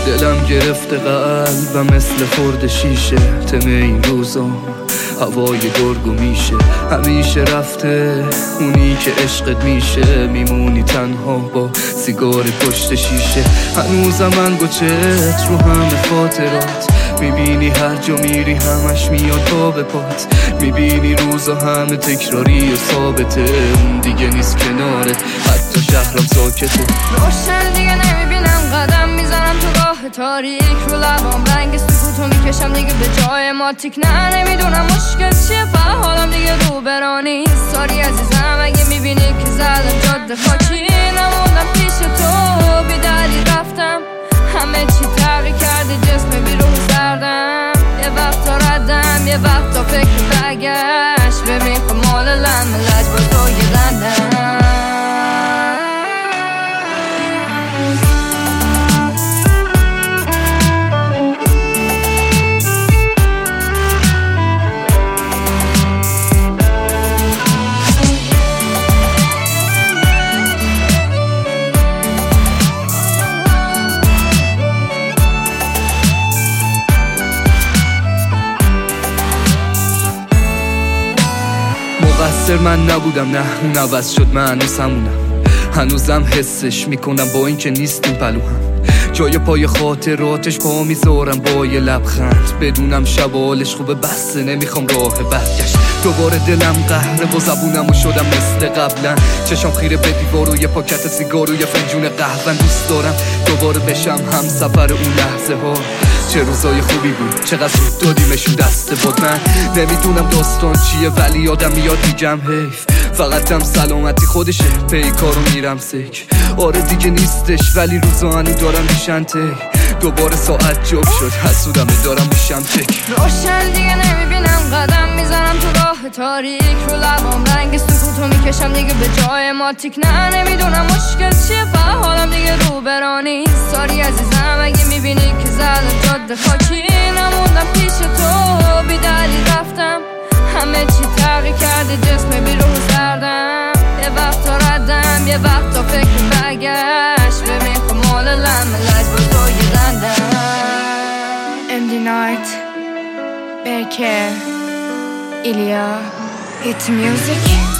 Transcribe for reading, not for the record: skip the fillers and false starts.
دلم گرفته قلبم مثل خورد شیشه. تم این روزا هوای گرگو میشه. همیشه رفته اونی که عشقت میشه. میمونی تنها با سیگار پشت شیشه. هنوزم انگوچت رو همه خاطرات. میبینی هر جا میری همش میاد تا به پات. میبینی روزا همه تکراری و ثابته. اون دیگه نیست کنارت، حتی شهرم ساکته. روشن دیگه نمیبینم، قدم میزنم تو راه تاریک. رو لبام رنگ سکوتو میکشم دیگه به جای ما تیک. نه نمیدونم مشکل چیه، فقط حالم دیگه رو برانی. ساری عزیزم اگه میبینی که زدم جاده خاکی. نموندم پیش تو بی دلیل رفتم. همه چی تغییر کرده، جسم بیرون زردم. یه وقتا ردم، یه وقتا فکر برگشت. ببین خب مال لم لج با تو یه دندم. مقصر من نبودم، نه اون عوض شد، من هنوز همونم. هنوزم حسش میکنم با این که نیستیم پلو هم. جای پای خاطراتش پا میذارم با یه لبخند. بدونم شبالش خوبه بسته، نمیخوام راه برگشت. دوباره دلم قهره با زبونم و شدم مثل قبلا. چشم خیره به دیوار و یه پاکت سیگار و یه فنجون قهوه. دوست دارم دوباره بشم هم سفر اون لحظه ها. چه روزای خوبی بود، چقدر زود دادیمشون دست بود. من نمیدونم داستان چیه ولی آدم میاد میگم حیف. فقط هم سلامتی خودشه، پیکارو میرم سک. آره دیگه نیستش ولی روزا هنو دارم میشن تی. دوباره ساعت جب شد، حسودم دارم میشم چک. روشن دیگه نمیبینم، قدم میزنم تو راه تاریک. رو لبام رنگ سکوتو میکشم دیگه به جای ما تیک. نه نمیدونم مشکل چیه، فقط حالم دیگه رو برانی. ساری عزیزم اگه میبینی که زدم جاده خاکی. نموندم پیش تو بی دلیل رفتم. همه چی تغییر کرده، جسم بیرون زردم. یه وقتا ردم، یه وقتا فکر برگشت. ببین خب مال لم لج با تو یه دندم. MD Night, Berker, Ilya, Hit Music.